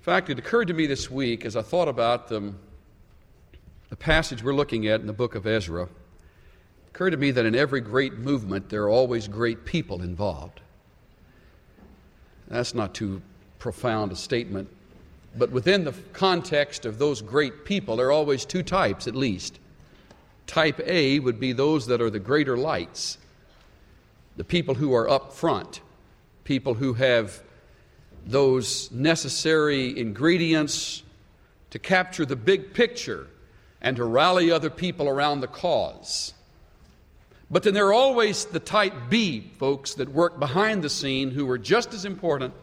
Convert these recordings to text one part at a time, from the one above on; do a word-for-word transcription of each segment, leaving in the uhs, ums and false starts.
In fact, it occurred to me this week as I thought about the, the passage we're looking at in the book of Ezra, it occurred to me that in every great movement there are always great people involved. That's not too profound a statement, but within the context of those great people, there are always two types at least. Type A would be those that are the greater lights, the people who are up front, people who have those necessary ingredients to capture the big picture and to rally other people around the cause. But then there are always the type B folks that work behind the scene who are just as important.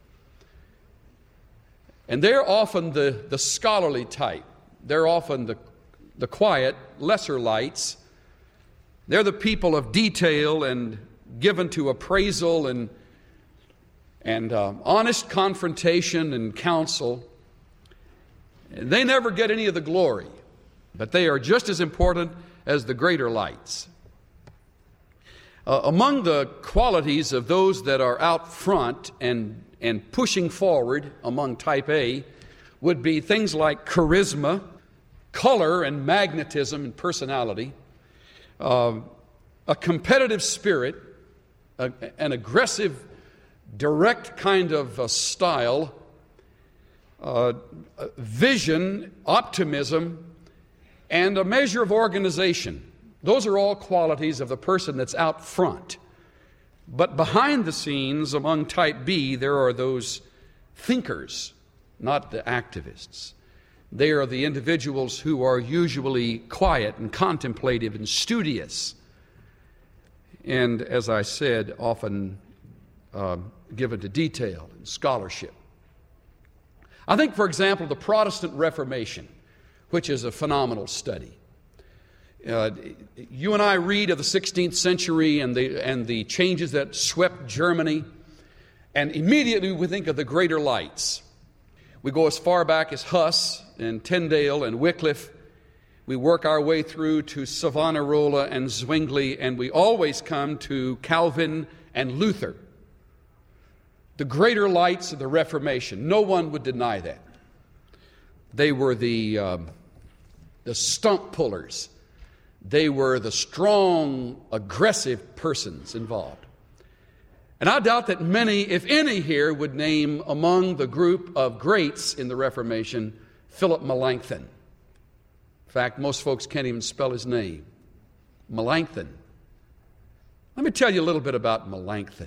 And they're often the, the scholarly type. They're often the, the quiet, lesser lights. They're the people of detail and given to appraisal and and uh, honest confrontation and counsel. They never get any of the glory, but they are just as important as the greater lights. Uh, among the qualities of those that are out front and, and pushing forward among type A would be things like charisma, color and magnetism and personality, uh, a competitive spirit, a, an aggressive direct kind of uh, style, uh, vision, optimism, and a measure of organization. Those are all qualities of the person that's out front. But behind the scenes, among type B, there are those thinkers, not the activists. They are the individuals who are usually quiet and contemplative and studious. And as I said, often uh, given to detail and scholarship. I think, for example, the Protestant Reformation, which is a phenomenal study. Uh, you and I read of the sixteenth century and the, and the changes that swept Germany, and immediately we think of the greater lights. We go as far back as Huss and Tyndale and Wycliffe. We work our way through to Savonarola and Zwingli, and we always come to Calvin and Luther. The greater lights of the Reformation. No one would deny that. They were the, um, the stump pullers. They were the strong, aggressive persons involved. And I doubt that many, if any here, would name among the group of greats in the Reformation Philip Melanchthon. In fact, most folks can't even spell his name. Melanchthon. Let me tell you a little bit about Melanchthon.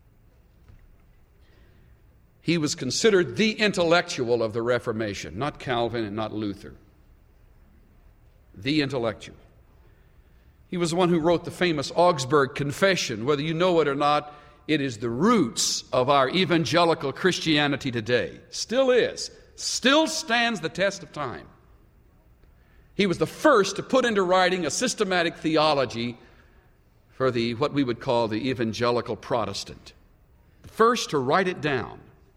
He was considered the intellectual of the Reformation, not Calvin and not Luther. The intellectual. He was the one who wrote the famous Augsburg Confession. Whether you know it or not, it is the roots of our evangelical Christianity today. Still is. Still stands the test of time. He was the first to put into writing a systematic theology for the what we would call the evangelical Protestant. The first to write it down.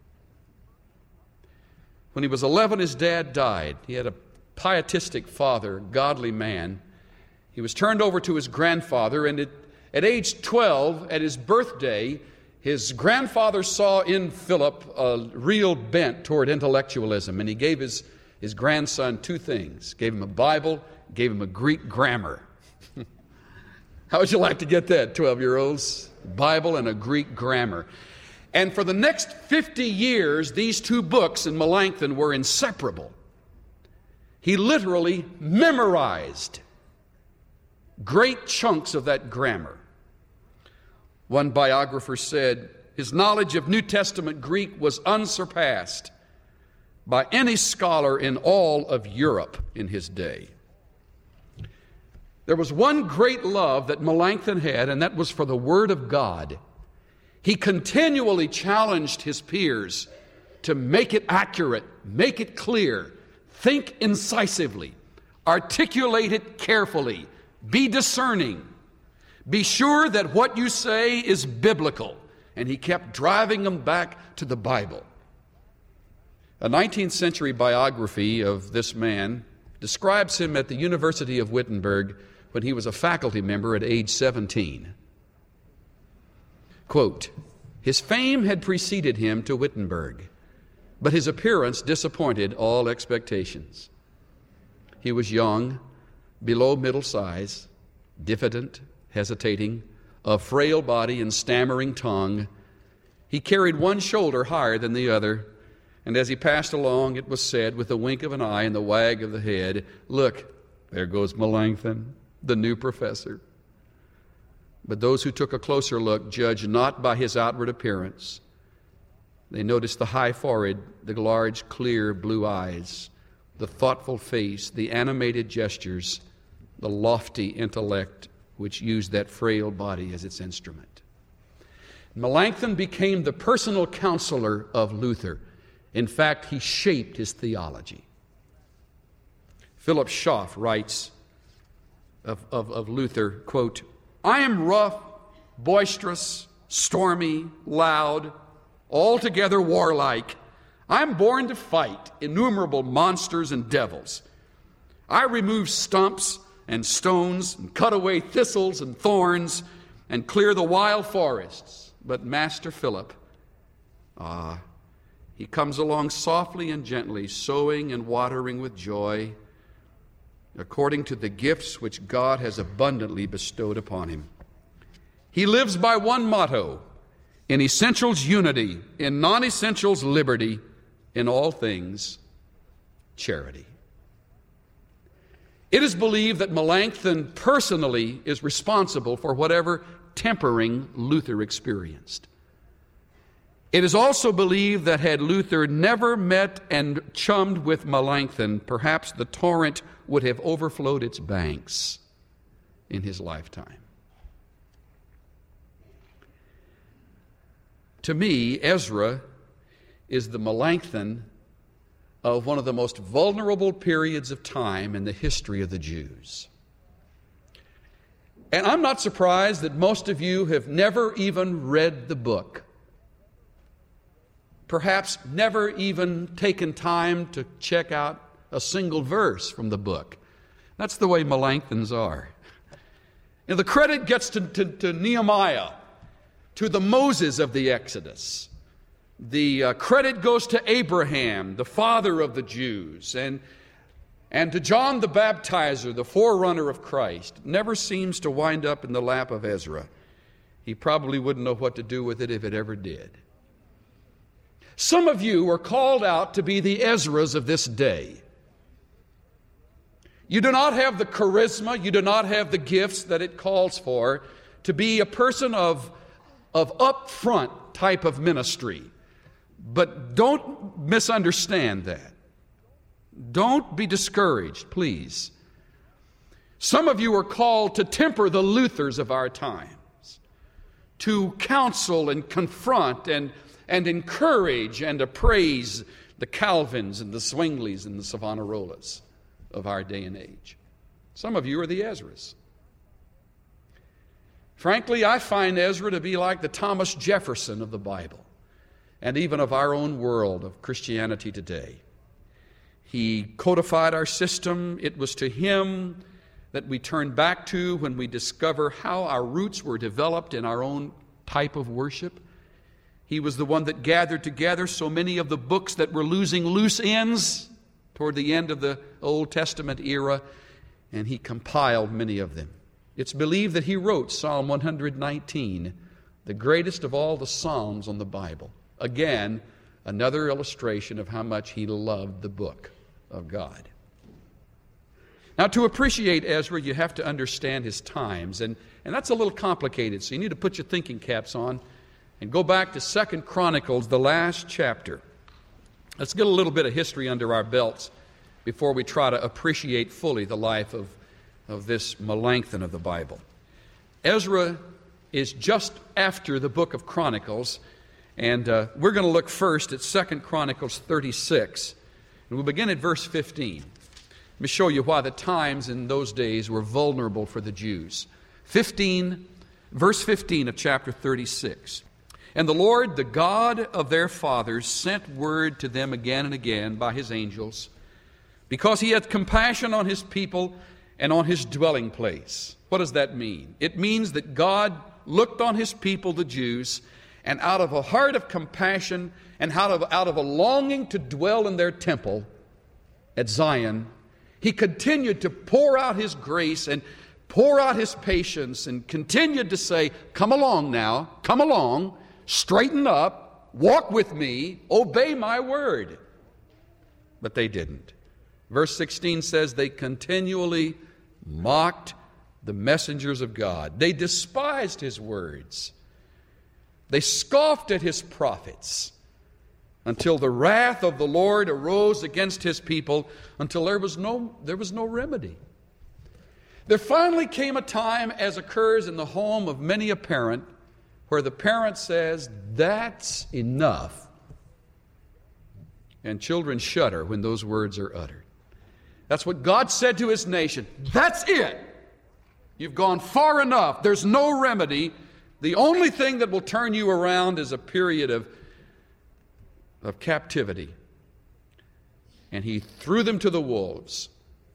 When he was eleven, his dad died. He had a pietistic father, godly man. He was turned over to his grandfather, and at, at age twelve, at his birthday, his grandfather saw in Philip a real bent toward intellectualism, and he gave his, his grandson two things. Gave him a Bible, gave him a Greek grammar. How would you like to get that, twelve-year-olds? Bible and a Greek grammar. And for the next fifty years, these two books in Melanchthon were inseparable. He literally memorized great chunks of that grammar. One biographer said, his knowledge of New Testament Greek was unsurpassed by any scholar in all of Europe in his day. There was one great love that Melanchthon had, and that was for the Word of God. He continually challenged his peers to make it accurate, make it clear, think incisively, articulate it carefully, be discerning, be sure that what you say is biblical. And he kept driving them back to the Bible. A nineteenth century biography of this man describes him at the University of Wittenberg when he was a faculty member at age seventeen. Quote, his fame had preceded him to Wittenberg, but his appearance disappointed all expectations. He was young, below middle size, diffident, hesitating, of frail body and stammering tongue. He carried one shoulder higher than the other, and as he passed along, it was said, with a wink of an eye and the wag of the head, "Look, there goes Melanchthon, the new professor." But those who took a closer look judged not by his outward appearance. They noticed the high forehead, the large, clear blue eyes, the thoughtful face, the animated gestures, the lofty intellect which used that frail body as its instrument. Melanchthon became the personal counselor of Luther. In fact, he shaped his theology. Philip Schaff writes of, of, of Luther, quote, "I am rough, boisterous, stormy, loud, altogether warlike. I am born to fight innumerable monsters and devils. I remove stumps and stones and cut away thistles and thorns and clear the wild forests. But Master Philip, ah, he comes along softly and gently, sowing and watering with joy, according to the gifts which God has abundantly bestowed upon him. He lives by one motto: in essentials unity, in non-essentials liberty, in all things charity." It is believed that Melanchthon personally is responsible for whatever tempering Luther experienced. It is also believed that had Luther never met and chummed with Melanchthon, perhaps the torrent would have overflowed its banks in his lifetime. To me, Ezra is the Melanchthon of one of the most vulnerable periods of time in the history of the Jews. And I'm not surprised that most of you have never even read the book. Perhaps never even taken time to check out a single verse from the book. That's the way Melanchthons are. And the credit gets to, to, to Nehemiah, to the Moses of the Exodus. The uh, credit goes to Abraham, the father of the Jews, and, and to John the Baptizer, the forerunner of Christ. Never seems to wind up in the lap of Ezra. He probably wouldn't know what to do with it if it ever did. Some of you are called out to be the Ezras of this day. You do not have the charisma, you do not have the gifts that it calls for to be a person of, of upfront type of ministry. But don't misunderstand that. Don't be discouraged, please. Some of you are called to temper the Luthers of our times, to counsel and confront and, and encourage and appraise the Calvins and the Zwinglys and the Savonarolas of our day and age. Some of you are the Ezras. Frankly, I find Ezra to be like the Thomas Jefferson of the Bible, and even of our own world of Christianity today. He codified our system. It was to him that we turn back to when we discover how our roots were developed in our own type of worship. He was the one that gathered together so many of the books that were losing loose ends toward the end of the Old Testament era, and he compiled many of them. It's believed that he wrote Psalm one hundred nineteen, the greatest of all the Psalms on the Bible. Again, another illustration of how much he loved the book of God. Now, to appreciate Ezra, you have to understand his times, and, and that's a little complicated, so you need to put your thinking caps on and go back to Second Chronicles, the last chapter. Let's get a little bit of history under our belts before we try to appreciate fully the life of, of this Melanchthon of the Bible. Ezra is just after the book of Chronicles, and uh, we're going to look first at Second Chronicles thirty-six, and we'll begin at verse fifteen. Let me show you why the times in those days were vulnerable for the Jews. fifteen, verse fifteen of chapter thirty-six. "And the Lord, the God of their fathers, sent word to them again and again by his angels, because he had compassion on his people and on his dwelling place." What does that mean? It means that God looked on his people, the Jews, and out of a heart of compassion and out of, out of a longing to dwell in their temple at Zion, He continued to pour out His grace and pour out His patience and continued to say, come along now, come along, straighten up, walk with me, obey my word. But they didn't. Verse sixteen says they continually mocked the messengers of God. They despised His words. They scoffed at His prophets until the wrath of the Lord arose against His people, until there was no, there was no remedy. There finally came a time, as occurs in the home of many a parent, where the parent says, that's enough. And children shudder when those words are uttered. That's what God said to His nation. That's it. You've gone far enough. There's no remedy. The only thing that will turn you around is a period of, of captivity. And He threw them to the wolves.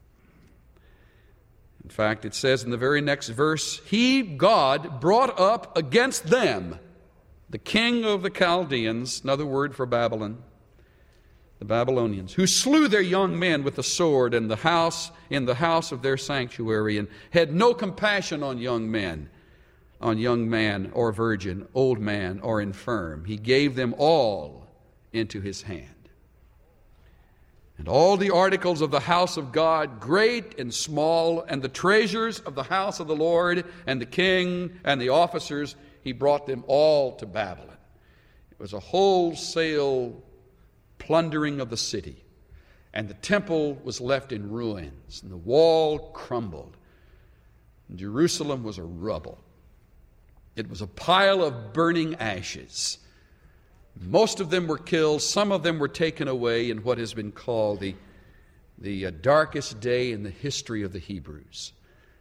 In fact, it says in the very next verse, He, God, brought up against them the king of the Chaldeans, another word for Babylon, the Babylonians, who slew their young men with the sword in the house, in the house of their sanctuary, and had no compassion on young men, on young man or virgin, old man or infirm. He gave them all into His hand. And all the articles of the house of God, great and small, and the treasures of the house of the Lord, and the king and the officers, He brought them all to Babylon. It was a wholesale plundering of the city. And the temple was left in ruins, and the wall crumbled. And Jerusalem was a rubble. It was a pile of burning ashes. Most of them were killed. Some of them were taken away in what has been called the, the uh, darkest day in the history of the Hebrews.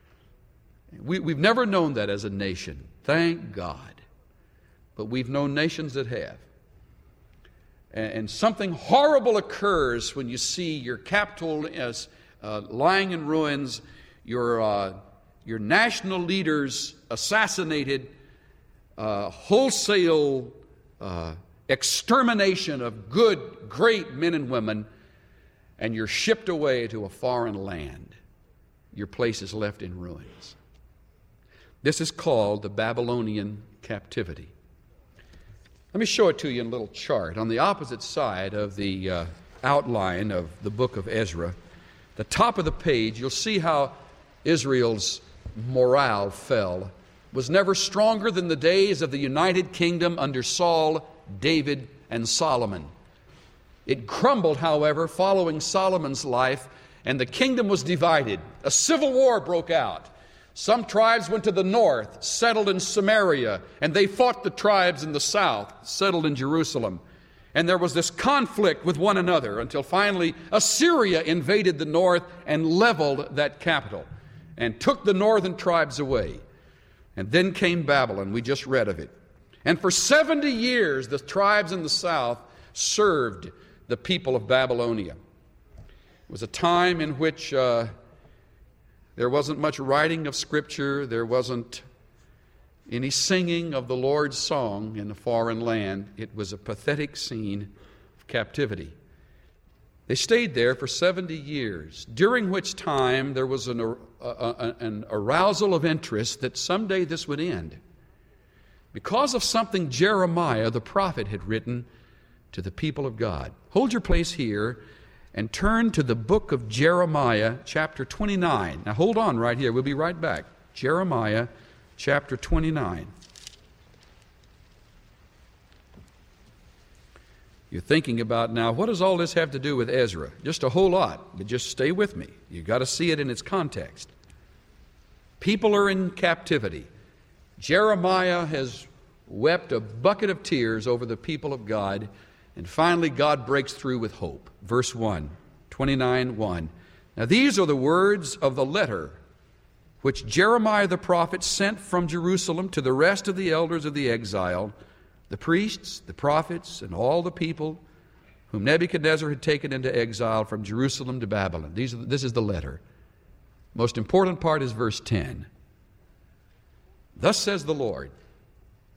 We, we've never known that as a nation. Thank God. But we've known nations that have. And, and something horrible occurs when you see your capital as uh, lying in ruins, your, uh, your national leaders assassinated, uh, wholesale uh, extermination of good, great men and women, and you're shipped away to a foreign land. Your place is left in ruins. This is called the Babylonian captivity. Let me show it to you in a little chart. On the opposite side of the uh, outline of the book of Ezra, the top of the page, you'll see how Israel's morale fell. It was never stronger than the days of the United Kingdom under Saul, David, and Solomon. It crumbled, however, following Solomon's life, and the kingdom was divided. A civil war broke out. Some tribes went to the north, settled in Samaria, and they fought the tribes in the south, settled in Jerusalem. And there was this conflict with one another until finally Assyria invaded the north and leveled that capital and took the northern tribes away. And then came Babylon. We just read of it. And for seventy years, the tribes in the south served the people of Babylonia. It was a time in which uh, there wasn't much writing of Scripture. There wasn't any singing of the Lord's song in a foreign land. It was a pathetic scene of captivity. They stayed there for seventy years, during which time there was an, uh, uh, an arousal of interest that someday this would end, because of something Jeremiah the prophet had written to the people of God. Hold your place here and turn to the book of Jeremiah, chapter twenty-nine. Now hold on right here. We'll be right back. Jeremiah, chapter twenty-nine. You're thinking about now, what does all this have to do with Ezra? Just a whole lot, but just stay with me. You've got to see it in its context. People are in captivity. Jeremiah has wept a bucket of tears over the people of God, and finally God breaks through with hope. Verse one, twenty-nine one. Now these are the words of the letter which Jeremiah the prophet sent from Jerusalem to the rest of the elders of the exile, the priests, the prophets, and all the people whom Nebuchadnezzar had taken into exile from Jerusalem to Babylon. These are, this is the letter. Most important part is verse ten. Thus says the Lord,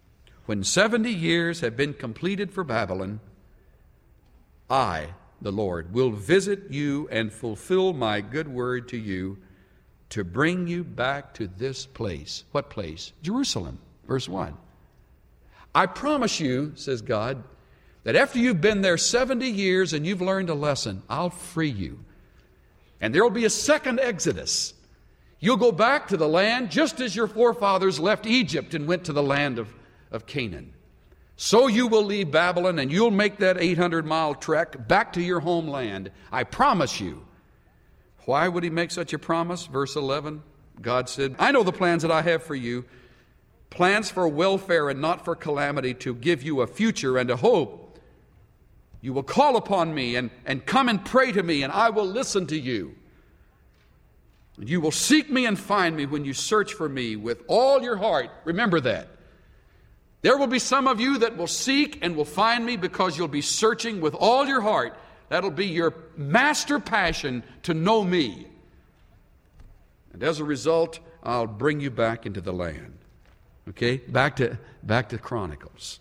when seventy years have been completed for Babylon, I, the Lord, will visit you and fulfill my good word to you to bring you back to this place. What place? Jerusalem. Verse one. I promise you, says God, that after you've been there seventy years and you've learned a lesson, I'll free you. And there will be a second exodus. You'll go back to the land just as your forefathers left Egypt and went to the land of, of Canaan. So you will leave Babylon and you'll make that eight hundred mile trek back to your homeland. I promise you. Why would he make such a promise? Verse eleven, God said, I know the plans that I have for you, plans for welfare and not for calamity, to give you a future and a hope. You will call upon me and, and come and pray to me, and I will listen to you. And you will seek me and find me when you search for me with all your heart. Remember that. There will be some of you that will seek and will find me because you'll be searching with all your heart. That'll be your master passion to know me. And as a result, I'll bring you back into the land. Okay? Back to, back to Chronicles.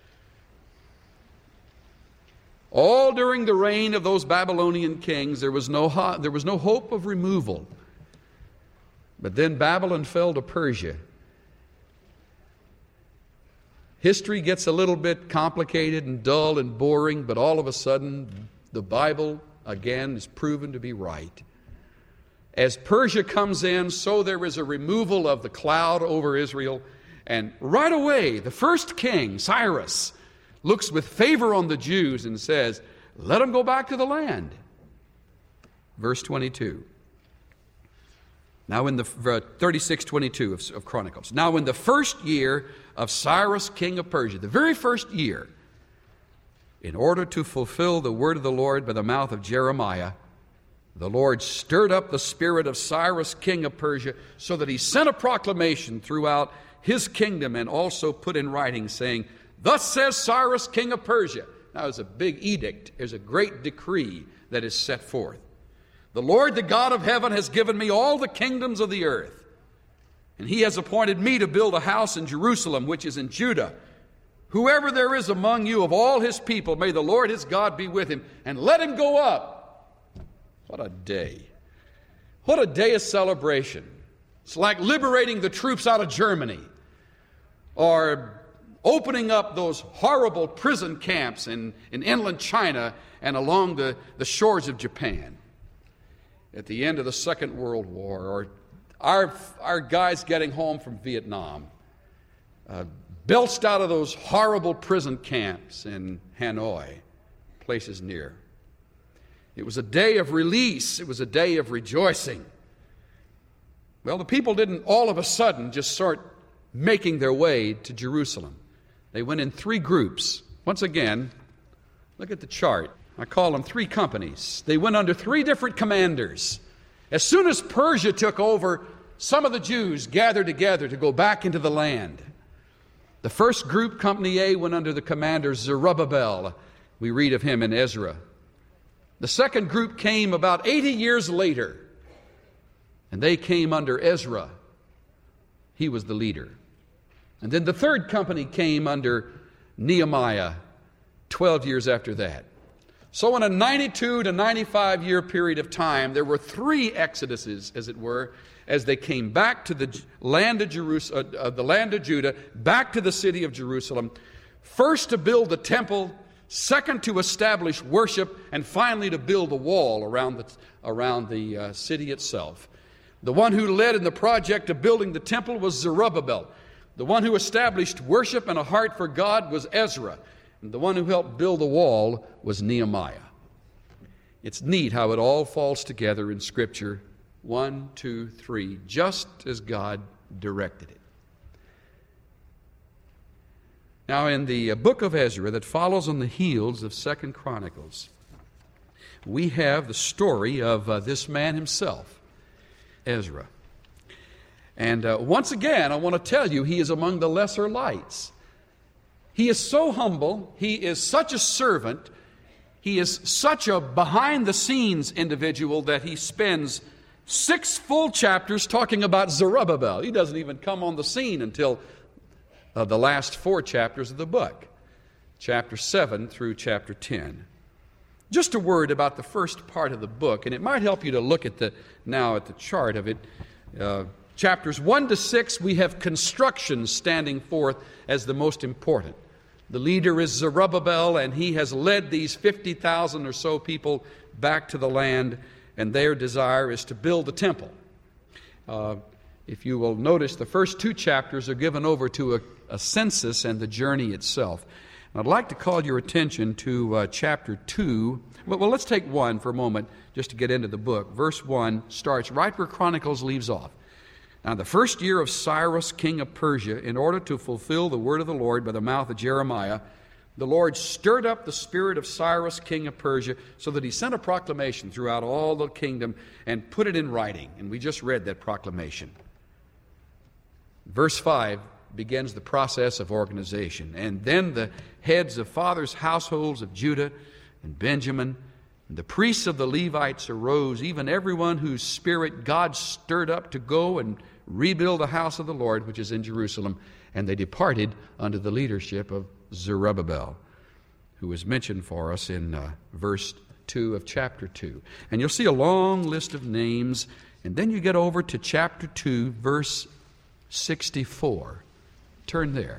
All during the reign of those Babylonian kings, there was no ho- there was no hope of removal. But then Babylon fell to Persia. History gets a little bit complicated and dull and boring, but all of a sudden, the Bible, again, is proven to be right. As Persia comes in, so there is a removal of the cloud over Israel. And right away, the first king, Cyrus, looks with favor on the Jews and says, let them go back to the land. Verse twenty-two. Now in the thirty-six twenty-two of, of Chronicles. Now in the first year of Cyrus, king of Persia, the very first year, in order to fulfill the word of the Lord by the mouth of Jeremiah, the Lord stirred up the spirit of Cyrus, king of Persia, so that he sent a proclamation throughout his kingdom and also put in writing, saying, thus says Cyrus, king of Persia. Now there's a big edict. There's a great decree that is set forth. The Lord, the God of heaven, has given me all the kingdoms of the earth. And he has appointed me to build a house in Jerusalem, which is in Judah. Whoever there is among you of all his people, may the Lord his God be with him, and let him go up. What a day. What a day of celebration. It's like liberating the troops out of Germany, or opening up those horrible prison camps in, in inland China and along the, the shores of Japan at the end of the Second World War, or our, our guys getting home from Vietnam, uh, belched out of those horrible prison camps in Hanoi, places near. It was a day of release. It was a day of rejoicing. Well, the people didn't all of a sudden just start making their way to Jerusalem. They went in three groups. Once again, look at the chart. I call them three companies. They went under three different commanders. As soon as Persia took over, some of the Jews gathered together to go back into the land. The first group, Company A, went under the commander Zerubbabel. We read of him in Ezra. The second group came about eighty years later, and they came under Ezra. He was the leader. And then the third company came under Nehemiah, twelve years after that. So in a ninety-two to ninety-five year period of time, there were three exoduses, as it were, as they came back to the land of Jerusalem, uh, the land of Judah, back to the city of Jerusalem. First to build the temple, second to establish worship, and finally to build a wall around the around the uh, city itself. The one who led in the project of building the temple was Zerubbabel. The one who established worship and a heart for God was Ezra. And the one who helped build the wall was Nehemiah. It's neat how it all falls together in Scripture. One, two, three, just as God directed it. Now, in the book of Ezra that follows on the heels of Second Chronicles, we have the story of uh, this man himself, Ezra. And uh, once again, I want to tell you, he is among the lesser lights. He is so humble. He is such a servant. He is such a behind-the-scenes individual that he spends six full chapters talking about Zerubbabel. He doesn't even come on the scene until of the last four chapters of the book, chapter seven through chapter ten. Just a word about the first part of the book, and it might help you to look at the now at the chart of it. Uh, chapters one to six, we have construction standing forth as the most important. The leader is Zerubbabel, and he has led these fifty thousand or so people back to the land, and their desire is to build the temple. Uh, if you will notice, the first two chapters are given over to a, a census and the journey itself. And I'd like to call your attention to uh, chapter two. Well, well, let's take one for a moment just to get into the book. Verse one starts right where Chronicles leaves off. Now, the first year of Cyrus, king of Persia, in order to fulfill the word of the Lord by the mouth of Jeremiah, the Lord stirred up the spirit of Cyrus, king of Persia, so that he sent a proclamation throughout all the kingdom and put it in writing. And we just read that proclamation. Verse five begins the process of organization. And then the heads of fathers' households of Judah and Benjamin, and the priests of the Levites arose, even everyone whose spirit God stirred up to go and rebuild the house of the Lord, which is in Jerusalem. And they departed under the leadership of Zerubbabel, who is mentioned for us in uh, verse two of chapter two. And you'll see a long list of names, and then you get over to chapter two, verse sixty-four. Turn there.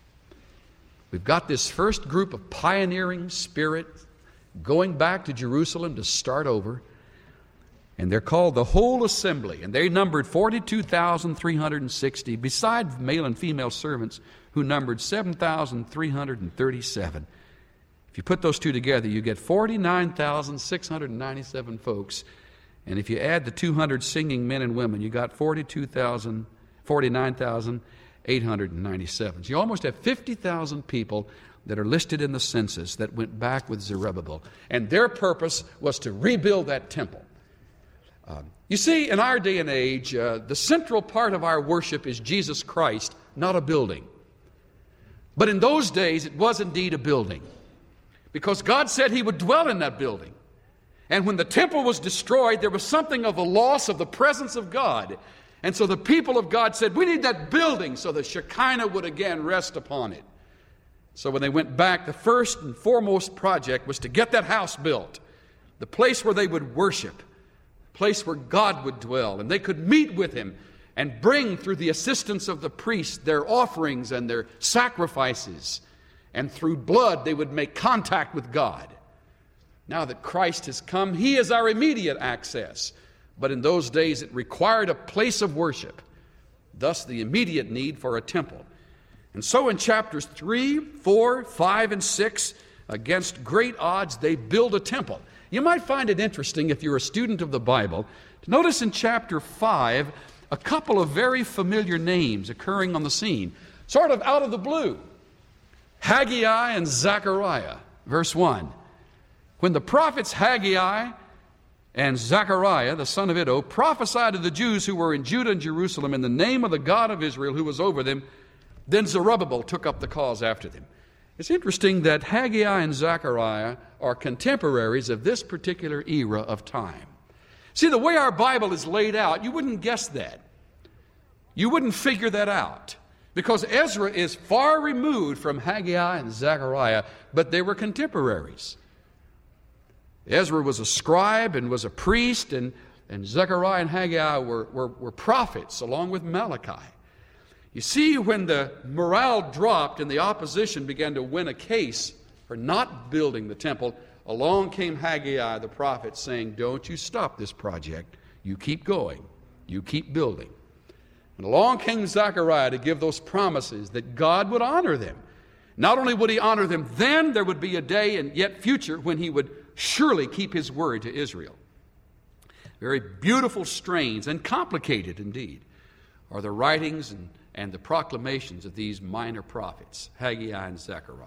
We've got this first group of pioneering spirit going back to Jerusalem to start over, and they're called the Whole Assembly, and they numbered forty-two thousand three hundred sixty, besides male and female servants, who numbered seven thousand three hundred thirty-seven. If you put those two together, you get forty-nine thousand six hundred ninety-seven folks, and if you add the two hundred singing men and women, you got forty-two thousand, forty-nine thousand eight hundred ninety-seven. So you almost have fifty thousand people that are listed in the census that went back with Zerubbabel, and their purpose was to rebuild that temple. Um, you see, in our day and age, uh, the central part of our worship is Jesus Christ, not a building. But in those days, it was indeed a building, because God said He would dwell in that building. And when the temple was destroyed, there was something of a loss of the presence of God. And so the people of God said, we need that building so the Shekinah would again rest upon it. So when they went back, the first and foremost project was to get that house built, the place where they would worship, the place where God would dwell, and they could meet with Him and bring, through the assistance of the priests, their offerings and their sacrifices. And through blood, they would make contact with God. Now that Christ has come, He is our immediate access. But in those days, it required a place of worship, thus the immediate need for a temple. And so in chapters three, four, five, and six, against great odds, they build a temple. You might find it interesting, if you're a student of the Bible, to notice in chapter five a couple of very familiar names occurring on the scene, sort of out of the blue. Haggai and Zechariah, verse one. When the prophets Haggai and Zechariah, the son of Iddo, prophesied to the Jews who were in Judah and Jerusalem in the name of the God of Israel who was over them, then Zerubbabel took up the cause after them. It's interesting that Haggai and Zechariah are contemporaries of this particular era of time. See, the way our Bible is laid out, you wouldn't guess that. You wouldn't figure that out, because Ezra is far removed from Haggai and Zechariah, but they were contemporaries. Ezra was a scribe and was a priest, and, and Zechariah and Haggai were, were, were prophets along with Malachi. You see, when the morale dropped and the opposition began to win a case for not building the temple, along came Haggai the prophet saying, don't you stop this project. You keep going. You keep building. And along came Zechariah to give those promises that God would honor them. Not only would He honor them, then there would be a day and yet future when He would surely keep His word to Israel. Very beautiful strains, and complicated indeed, are the writings and, and the proclamations of these minor prophets, Haggai and Zechariah.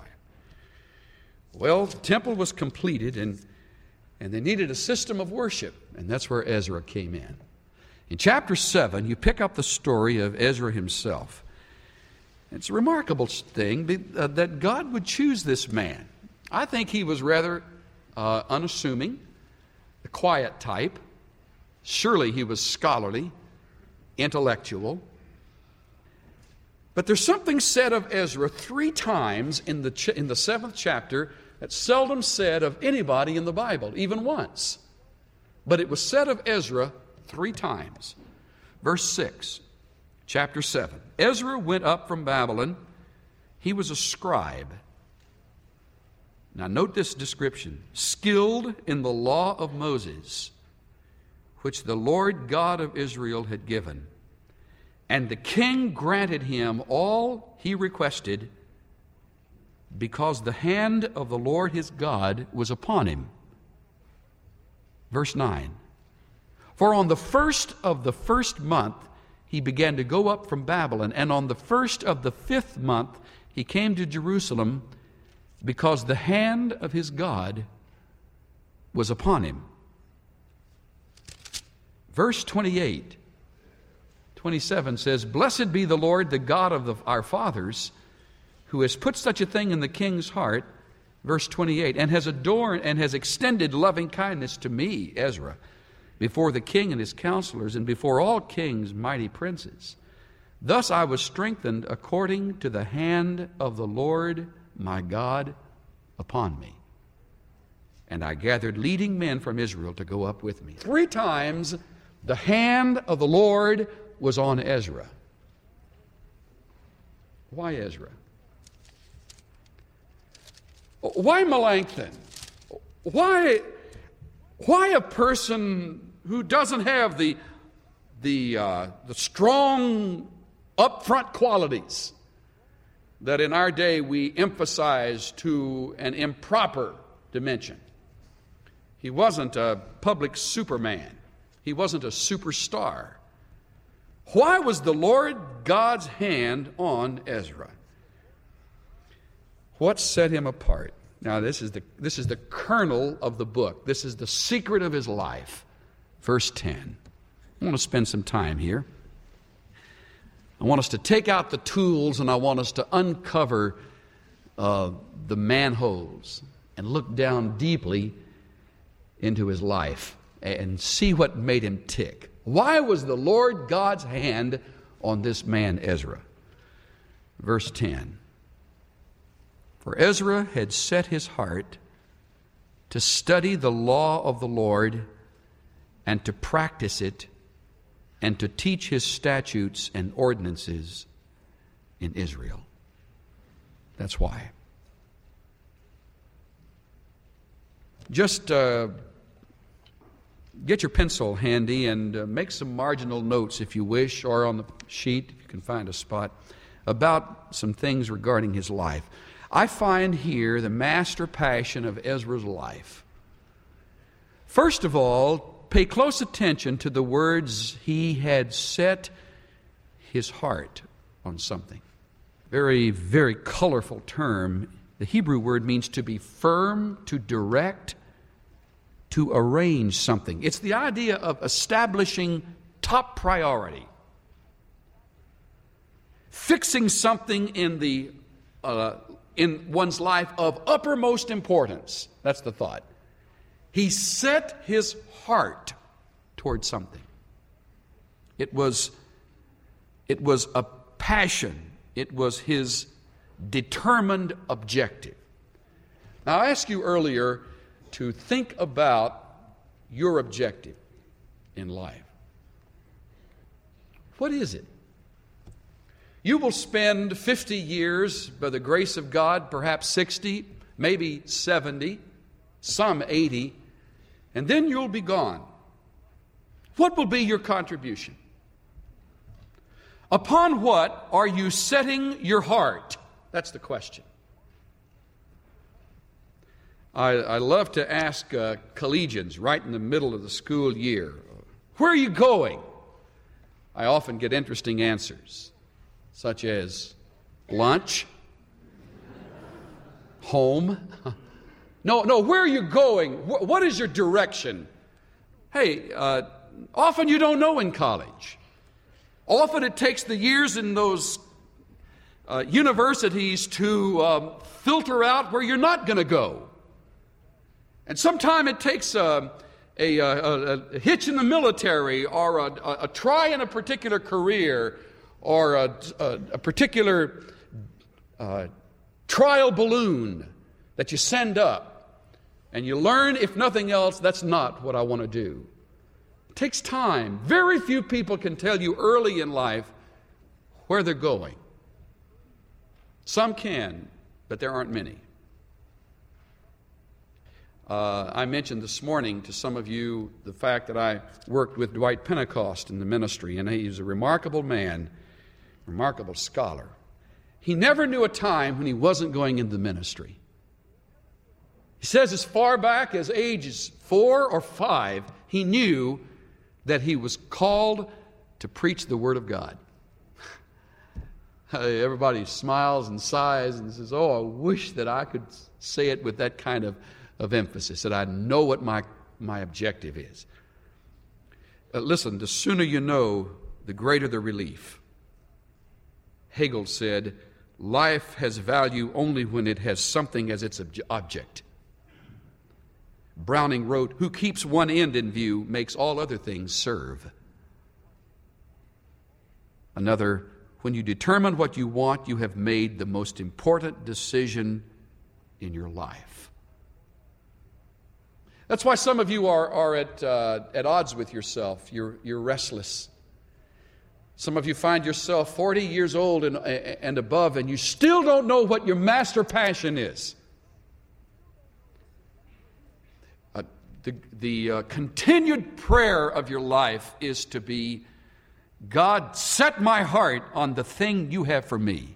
Well, the temple was completed, and, and they needed a system of worship, and that's where Ezra came in. In chapter seven, you pick up the story of Ezra himself. It's a remarkable thing uh, that God would choose this man. I think he was rather uh, unassuming, the quiet type. Surely he was scholarly, intellectual. But there's something said of Ezra three times in the, ch- in the seventh chapter that's seldom said of anybody in the Bible, even once. But it was said of Ezra three times. Verse six, chapter seven. Ezra went up from Babylon. He was a scribe. Now note this description. Skilled in the law of Moses, which the Lord God of Israel had given. And the king granted him all he requested, because the hand of the Lord his God was upon him. Verse nine. For on the first of the first month he began to go up from Babylon, and on the first of the fifth month he came to Jerusalem, because the hand of his God was upon him. Verse twenty-eight, twenty-seven says, Blessed be the Lord, the God of the, our fathers, who has put such a thing in the king's heart, verse twenty-eight, and has adorned and has extended loving kindness to me, Ezra, before the king and his counselors, and before all kings, mighty princes. Thus I was strengthened according to the hand of the Lord my God upon me. And I gathered leading men from Israel to go up with me. Three times the hand of the Lord was on Ezra. Why Ezra? Why Melanchthon? Why, why a person who doesn't have the, the, uh, the strong upfront qualities that in our day we emphasize to an improper dimension? He wasn't a public superman. He wasn't a superstar. Why was the Lord God's hand on Ezra? What set him apart? Now, this is the this is the kernel of the book. This is the secret of his life. Verse ten. I want to spend some time here. I want us to take out the tools, and I want us to uncover uh, the manholes and look down deeply into his life and see what made him tick. Why was the Lord God's hand on this man Ezra? Verse ten. For Ezra had set his heart to study the law of the Lord and to practice it and to teach his statutes and ordinances in Israel. That's why. Just uh, get your pencil handy and uh, make some marginal notes if you wish, or on the sheet, if you can find a spot, about some things regarding his life. I find here the master passion of Ezra's life. First of all, pay close attention to the words, he had set his heart on something. Very, very colorful term. The Hebrew word means to be firm, to direct, to arrange something. It's the idea of establishing top priority. Fixing something in the uh, in one's life of uppermost importance. That's the thought. He set his heart toward something. It was, it was a passion. It was his determined objective. Now, I asked you earlier to think about your objective in life. What is it? You will spend fifty years, by the grace of God, perhaps sixty, maybe seventy, some eighty, and then you'll be gone. What will be your contribution? Upon what are you setting your heart? That's the question. I, I love to ask uh, collegians right in the middle of the school year, where are you going? I often get interesting answers, such as lunch, home. No, no, where are you going? What is your direction? Hey, uh, often you don't know in college. Often it takes the years in those uh, universities to um, filter out where you're not going to go. And sometimes it takes a, a, a, a hitch in the military, or a, a, a try in a particular career, or a, a, a particular uh, trial balloon that you send up, and you learn, if nothing else, that's not what I want to do. It takes time. Very few people can tell you early in life where they're going. Some can, but there aren't many. Uh, I mentioned this morning to some of you the fact that I worked with Dwight Pentecost in the ministry, and he's a remarkable man, remarkable scholar. He never knew a time when he wasn't going into the ministry. He says as far back as ages four or five, he knew that he was called to preach the Word of God. Everybody smiles and sighs and says, oh, I wish that I could say it with that kind of of emphasis, that I know what my, my objective is. Uh, listen, the sooner you know, the greater the relief. Hegel said, life has value only when it has something as its ob- object. Browning wrote, who keeps one end in view makes all other things serve. Another, when you determine what you want, you have made the most important decision in your life. That's why some of you are, are at, uh, at odds with yourself. You're, you're restless. Some of you find yourself forty years old and, and above, and you still don't know what your master passion is. Uh, the the uh, continued prayer of your life is to be, God, set my heart on the thing you have for me.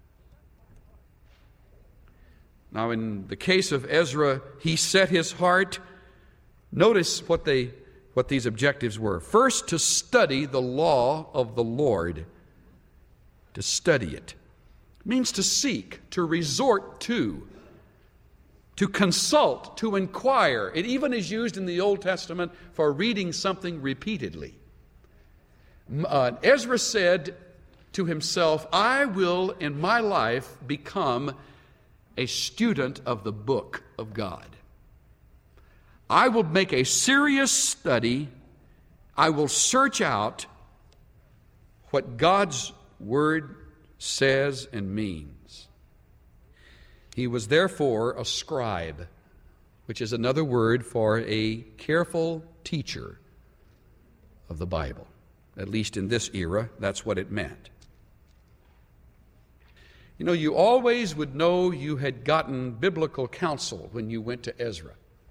Now, in the case of Ezra, he set his heart. Notice what they what these objectives were. First, to study the law of the Lord. To study it. It means to seek, to resort to, to consult, to inquire. It even is used in the Old Testament for reading something repeatedly. Uh, Ezra said to himself, I will in my life become a student of the book of God. I will make a serious study. I will search out what God's Word says and means. He was therefore a scribe, which is another word for a careful teacher of the Bible. At least in this era, that's what it meant. You know, you always would know you had gotten biblical counsel when you went to Ezra.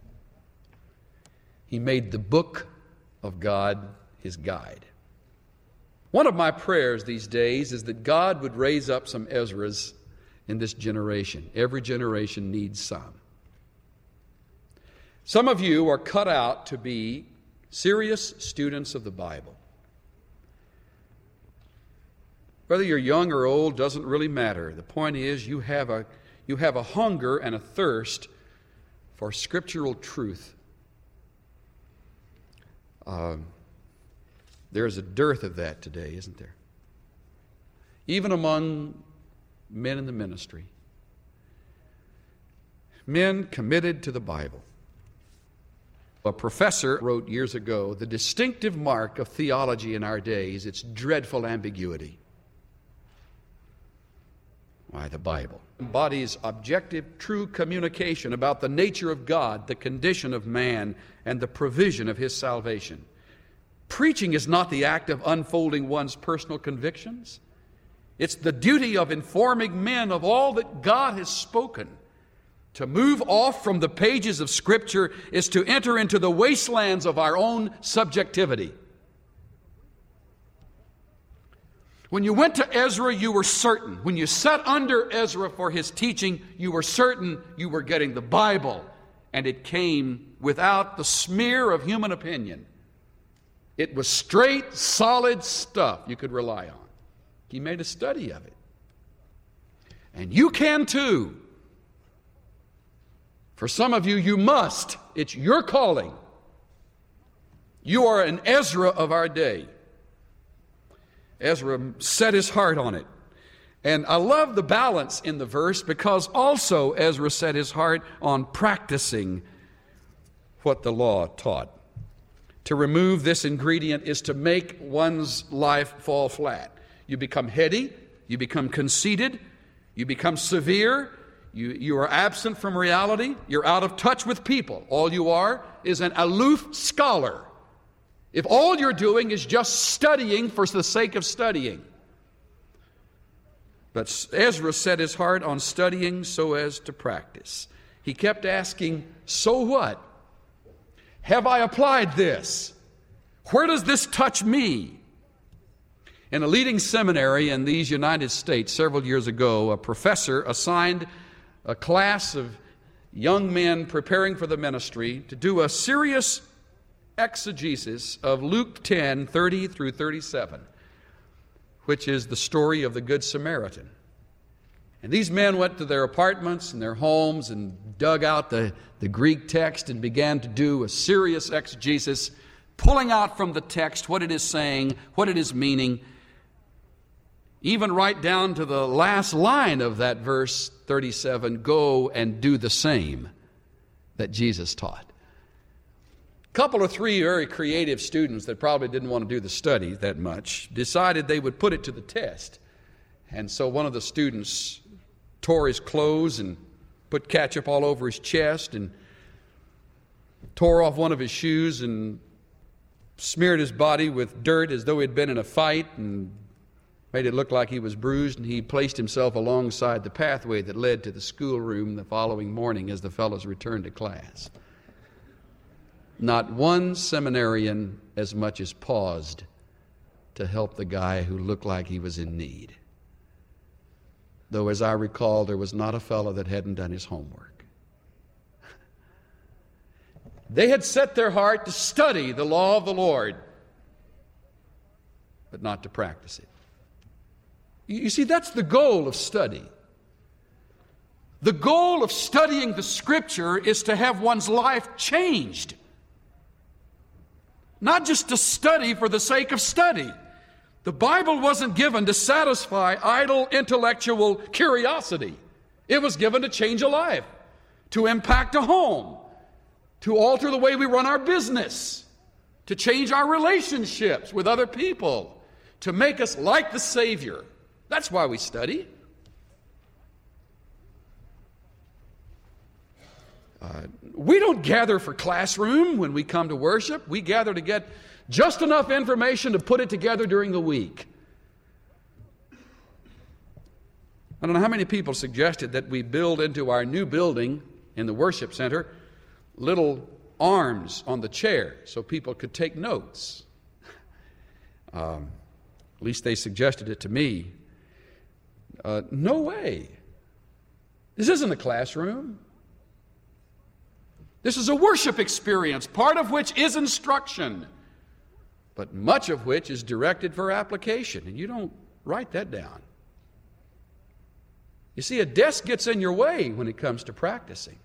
He made the book of God his guide. One of my prayers these days is that God would raise up some Ezras in this generation. Every generation needs some. Some of you are cut out to be serious students of the Bible. Whether you're young or old doesn't really matter. The point is you have a, you have a hunger and a thirst for scriptural truth. Uh, there's a dearth of that today, isn't there? Even among men in the ministry. Men committed to the Bible. A professor wrote years ago, the distinctive mark of theology in our day is its dreadful ambiguity. Why, the Bible embodies objective, true communication about the nature of God, the condition of man, and the provision of his salvation. Preaching is not the act of unfolding one's personal convictions. It's the duty of informing men of all that God has spoken. To move off from the pages of Scripture is to enter into the wastelands of our own subjectivity. When you went to Ezra, you were certain. When you sat under Ezra for his teaching, you were certain you were getting the Bible, and it came without the smear of human opinion. It was straight, solid stuff you could rely on. He made a study of it. And you can too. For some of you, you must. It's your calling. You are an Ezra of our day. Ezra set his heart on it. And I love the balance in the verse because also Ezra set his heart on practicing what the law taught. To remove this ingredient is to make one's life fall flat. You become heady, you become conceited, you become severe, you, you are absent from reality, you're out of touch with people. All you are is an aloof scholar. If all you're doing is just studying for the sake of studying. But Ezra set his heart on studying so as to practice. He kept asking, so what? Have I applied this? Where does this touch me? In a leading seminary in these United States several years ago, a professor assigned a class of young men preparing for the ministry to do a serious exegesis of Luke ten, thirty through thirty-seven, which is the story of the Good Samaritan. And these men went to their apartments and their homes and dug out the, the Greek text and began to do a serious exegesis, pulling out from the text what it is saying, what it is meaning, even right down to the last line of that verse thirty-seven, go and do the same that Jesus taught. A couple or three very creative students that probably didn't want to do the study that much decided they would put it to the test. And so one of the students tore his clothes and put ketchup all over his chest and tore off one of his shoes and smeared his body with dirt as though he'd been in a fight and made it look like he was bruised, and he placed himself alongside the pathway that led to the schoolroom the following morning as the fellows returned to class. Not one seminarian as much as paused to help the guy who looked like he was in need. Though, as I recall, there was not a fellow that hadn't done his homework. They had set their heart to study the law of the Lord, but not to practice it. You see, that's the goal of study. The goal of studying the Scripture is to have one's life changed. Not just to study for the sake of study. The Bible wasn't given to satisfy idle intellectual curiosity. It was given to change a life, to impact a home, to alter the way we run our business, to change our relationships with other people, to make us like the Savior. That's why we study. Uh, we don't gather for classroom when we come to worship. We gather to get just enough information to put it together during the week. I don't know how many people suggested that we build into our new building in the worship center little arms on the chair so people could take notes. Um, at least they suggested it to me. Uh, no way. This isn't a classroom. This is a worship experience, part of which is instruction, but much of which is directed for application, and you don't write that down. You see, a desk gets in your way when it comes to practicing.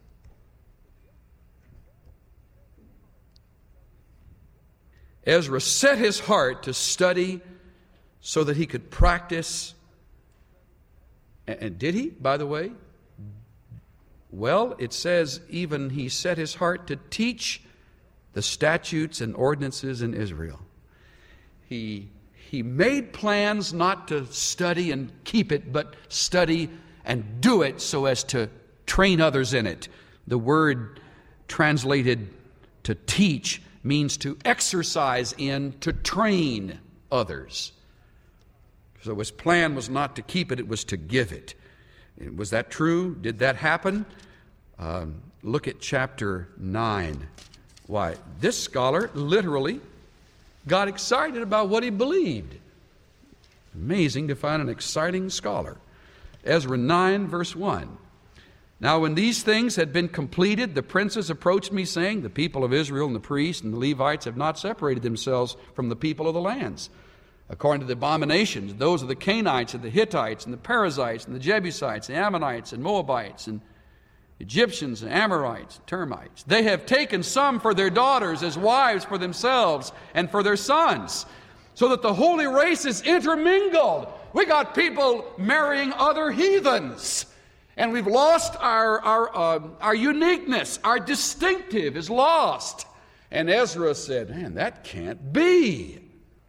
Ezra set his heart to study so that he could practice. And did he, by the way? Well, it says even he set his heart to teach the statutes and ordinances in Israel. He, he made plans not to study and keep it, but study and do it so as to train others in it. The word translated to teach means to exercise in, to train others. So his plan was not to keep it, it was to give it. Was that true? Did that happen? Um, look at chapter nine. Why, this scholar literally got excited about what he believed. Amazing to find an exciting scholar. Ezra nine, verse one. Now when these things had been completed, the princes approached me, saying, the people of Israel and the priests and the Levites have not separated themselves from the people of the lands, according to the abominations, those of the Canaanites and the Hittites and the Perizzites and the Jebusites, the Ammonites and Moabites and Egyptians and Amorites and termites. They have taken some for their daughters as wives for themselves and for their sons, so that the holy race is intermingled. We got people marrying other heathens, and we've lost our, our, uh, our uniqueness. Our distinctive is lost. And Ezra said, man, that can't be.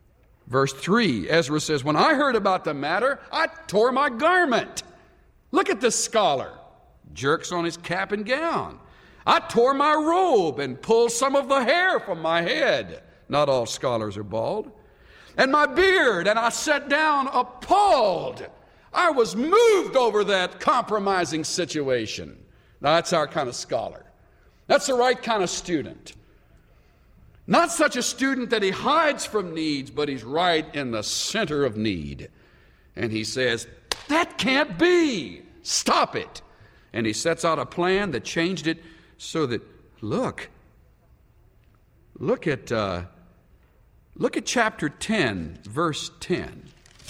Verse three, Ezra says, when I heard about the matter, I tore my garment. Look at this scholar. Jerks on his cap and gown. I tore my robe and pulled some of the hair from my head. Not all scholars are bald. And my beard, and I sat down appalled. I was moved over that compromising situation. Now, that's our kind of scholar. That's the right kind of student. Not such a student that he hides from needs, but he's right in the center of need. And he says, that can't be. Stop it. And he sets out a plan that changed it so that, look, look at, uh, look at chapter ten, verse ten.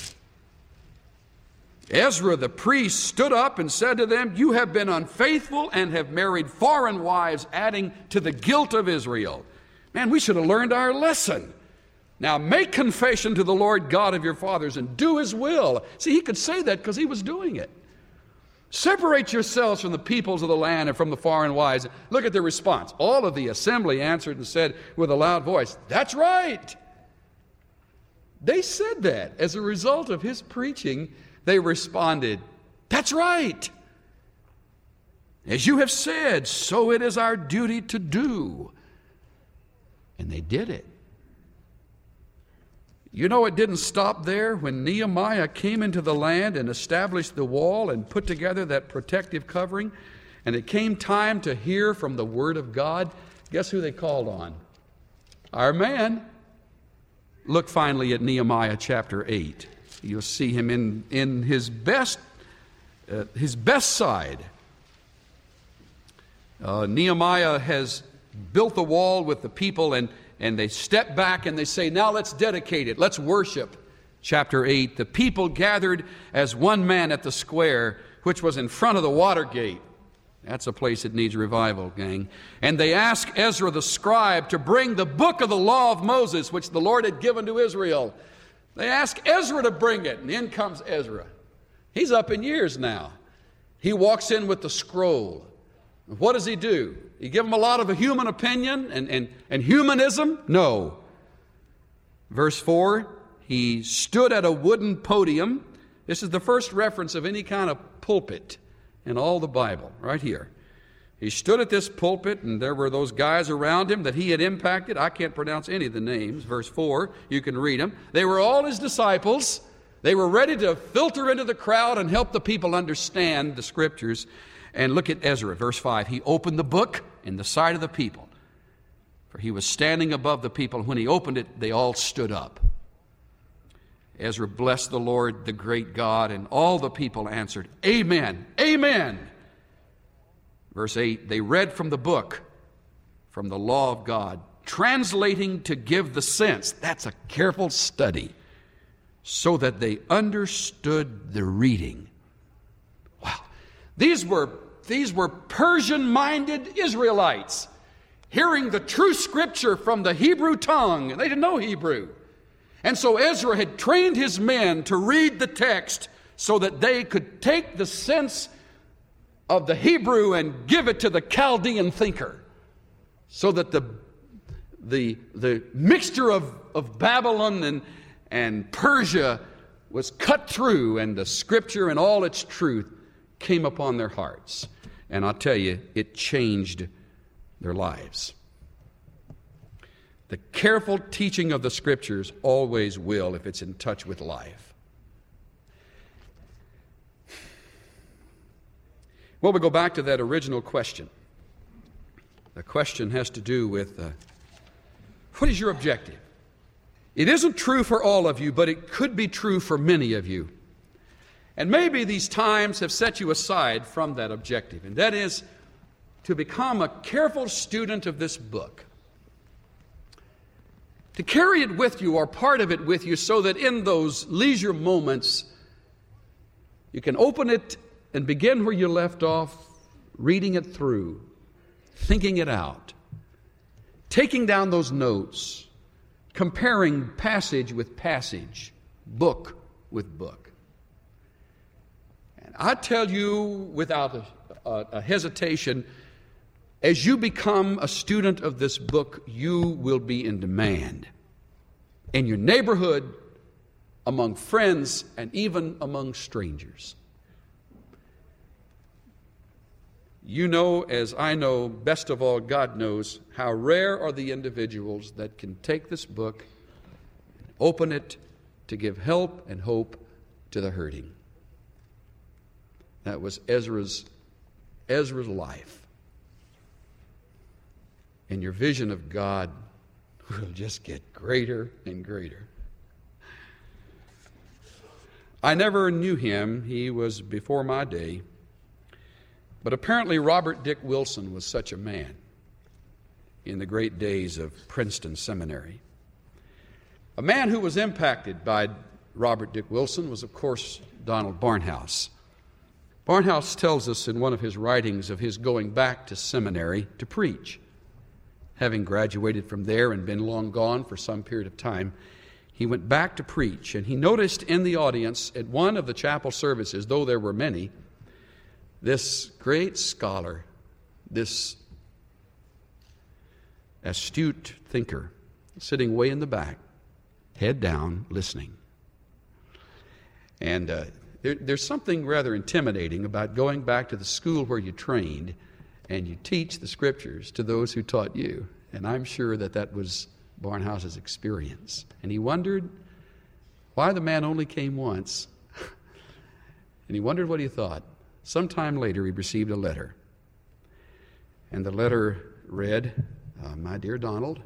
Ezra the priest stood up and said to them, you have been unfaithful and have married foreign wives, adding to the guilt of Israel. Man, we should have learned our lesson. Now make confession to the Lord God of your fathers and do his will. See, he could say that because he was doing it. Separate yourselves from the peoples of the land and from the foreign wives. Look at the response. All of the assembly answered and said with a loud voice, that's right. They said that. As a result of his preaching, they responded, that's right. As you have said, so it is our duty to do. And they did it. You know, it didn't stop there. When Nehemiah came into the land and established the wall and put together that protective covering, and it came time to hear from the Word of God, guess who they called on? Our man. Look finally at Nehemiah chapter eight. You'll see him in, in his best uh, his best side. Uh, Nehemiah has built the wall with the people, and, and they step back and they say, now let's dedicate it. Let's worship. Chapter eight, the people gathered as one man at the square, which was in front of the water gate. That's a place that needs revival, gang. And they asked Ezra the scribe to bring the book of the law of Moses, which the Lord had given to Israel. They asked Ezra to bring it, and in comes Ezra. He's up in years now. He walks in with the scroll. What does he do? He give them a lot of a human opinion and, and, and humanism? No. Verse four, he stood at a wooden podium. This is the first reference of any kind of pulpit in all the Bible, right here. He stood at this pulpit, and there were those guys around him that he had impacted. I can't pronounce any of the names. Verse four, you can read them. They were all his disciples. They were ready to filter into the crowd and help the people understand the Scriptures. And look at Ezra, verse five. He opened the book in the sight of the people, for he was standing above the people. When he opened it, they all stood up. Ezra blessed the Lord, the great God, and all the people answered, Amen, Amen. Verse eight, they read from the book, from the law of God, translating to give the sense. That's a careful study, so that they understood the reading. Wow. These were, these were Persian-minded Israelites hearing the true Scripture from the Hebrew tongue. They didn't know Hebrew. And so Ezra had trained his men to read the text so that they could take the sense of the Hebrew and give it to the Chaldean thinker, so that the, the, the mixture of, of Babylon and, and Persia was cut through, and the Scripture and all its truth came upon their hearts. And I'll tell you, it changed their lives. The careful teaching of the Scriptures always will if it's in touch with life. Well, we go back to that original question. The question has to do with, uh, what is your objective? It isn't true for all of you, but it could be true for many of you. And maybe these times have set you aside from that objective, and that is to become a careful student of this book. To carry it with you, or part of it with you, so that in those leisure moments you can open it and begin where you left off, reading it through, thinking it out, taking down those notes, comparing passage with passage, book with book. And I tell you without a, a, a hesitation, as you become a student of this book, you will be in demand in your neighborhood, among friends, and even among strangers. You know, as I know, best of all, God knows, how rare are the individuals that can take this book, open it to give help and hope to the hurting. That was Ezra's, Ezra's life. And your vision of God will just get greater and greater. I never knew him. He was before my day. But apparently Robert Dick Wilson was such a man in the great days of Princeton Seminary. A man who was impacted by Robert Dick Wilson was, of course, Donald Barnhouse. Barnhouse tells us in one of his writings of his going back to seminary to preach. Having graduated from there and been long gone for some period of time, he went back to preach, and he noticed in the audience at one of the chapel services, though there were many, this great scholar, this astute thinker, sitting way in the back, head down, listening. And uh, there, there's something rather intimidating about going back to the school where you trained and you teach the Scriptures to those who taught you. And I'm sure that that was Barnhouse's experience. And he wondered why the man only came once. And he wondered what he thought. Sometime later, he received a letter. And the letter read, uh, My dear Donald,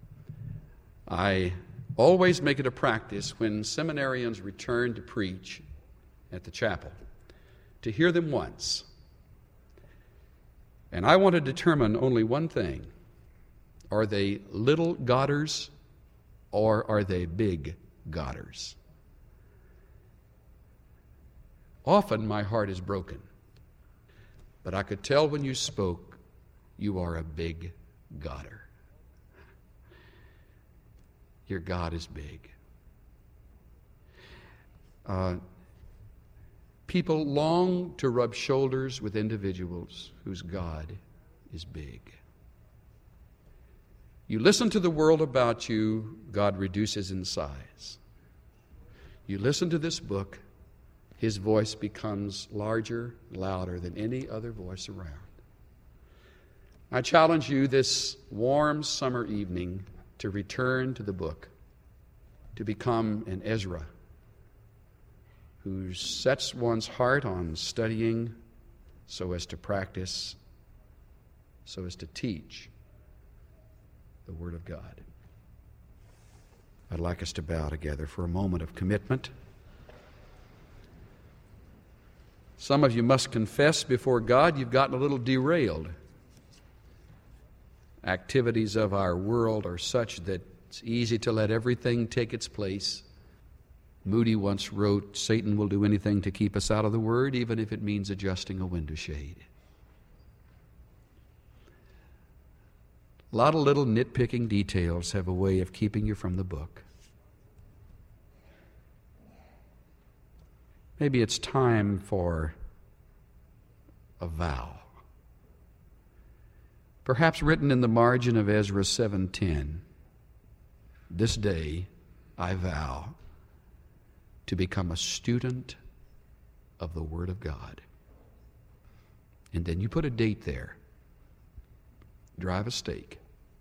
I always make it a practice when seminarians return to preach at the chapel to hear them once. And I want to determine only one thing. Are they little Godders or are they big Godders? Often my heart is broken, but I could tell when you spoke, you are a big Godder. Your God is big. Uh, people long to rub shoulders with individuals whose God is big. You listen to the world about you, God reduces in size. You listen to this book, His voice becomes larger, louder than any other voice around. I challenge you this warm summer evening to return to the book, to become an Ezra who sets one's heart on studying so as to practice, so as to teach the Word of God. I'd like us to bow together for a moment of commitment. Some of you must confess before God you've gotten a little derailed. Activities of our world are such that it's easy to let everything take its place. Moody once wrote, Satan will do anything to keep us out of the Word, even if it means adjusting a window shade. A lot of little nitpicking details have a way of keeping you from the book. Maybe it's time for a vow. Perhaps written in the margin of Ezra seven ten. This day I vow to become a student of the Word of God. And then you put a date there. Drive a stake.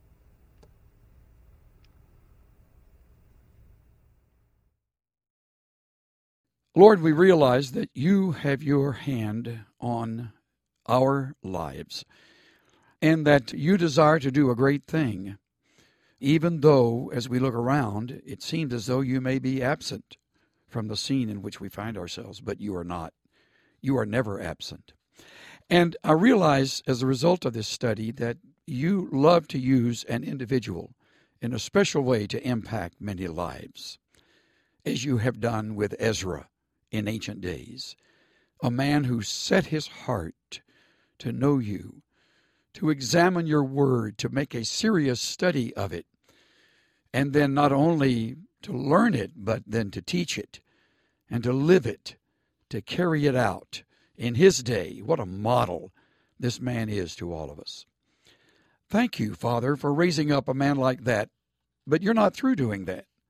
Lord, we realize that you have your hand on our lives and that you desire to do a great thing, even though, as we look around, it seems as though you may be absent from the scene in which we find ourselves, but you are not. You are never absent. And I realize as a result of this study that you love to use an individual in a special way to impact many lives, as you have done with Ezra in ancient days, a man who set his heart to know you, to examine your word, to make a serious study of it, and then not only to learn it, but then to teach it and to live it, to carry it out in his day. What a model this man is to all of us. Thank you, Father, for raising up a man like that, but you're not through doing that.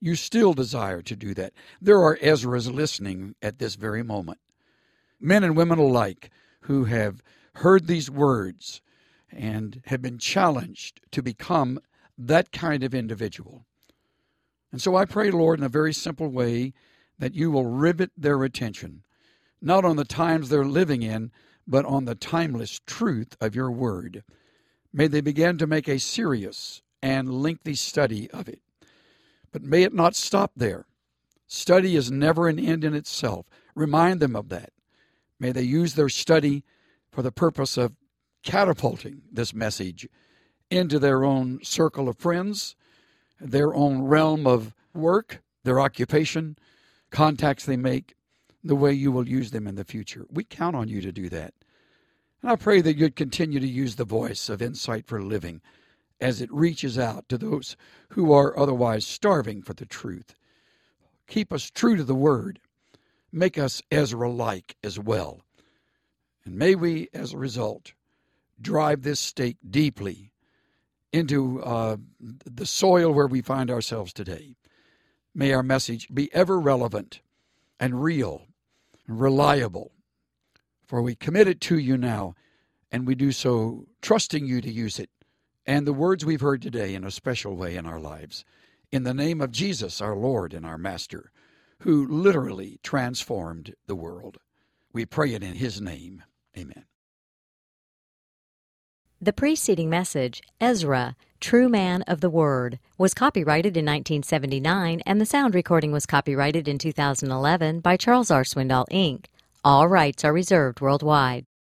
you still desire to do that. There are Ezras listening at this very moment, men and women alike who have heard these words and have been challenged to become that kind of individual. And so I pray, Lord, in a very simple way, that you will rivet their attention, not on the times they're living in, but on the timeless truth of your word. May they begin to make a serious and lengthy study of it. But may it not stop there. Study is never an end in itself. Remind them of that. May they use their study for the purpose of catapulting this message into their own circle of friends, their own realm of work, their occupation, contacts they make, the way you will use them in the future. We count on you to do that. And I pray that you'd continue to use the voice of Insight for Living as it reaches out to those who are otherwise starving for the truth. Keep us true to the word. Make us Ezra-like as well. And may we, as a result, drive this stake deeply into uh, the soil where we find ourselves today. May our message be ever relevant and real and reliable. For we commit it to you now, and we do so trusting you to use it and the words we've heard today in a special way in our lives. In the name of Jesus, our Lord and our Master, who literally transformed the world. We pray it in his name. Amen. The preceding message, Ezra, True Man of the Word, was copyrighted in nineteen seventy-nine, and the sound recording was copyrighted in two thousand eleven by Charles R. Swindoll, Incorporated. All rights are reserved worldwide.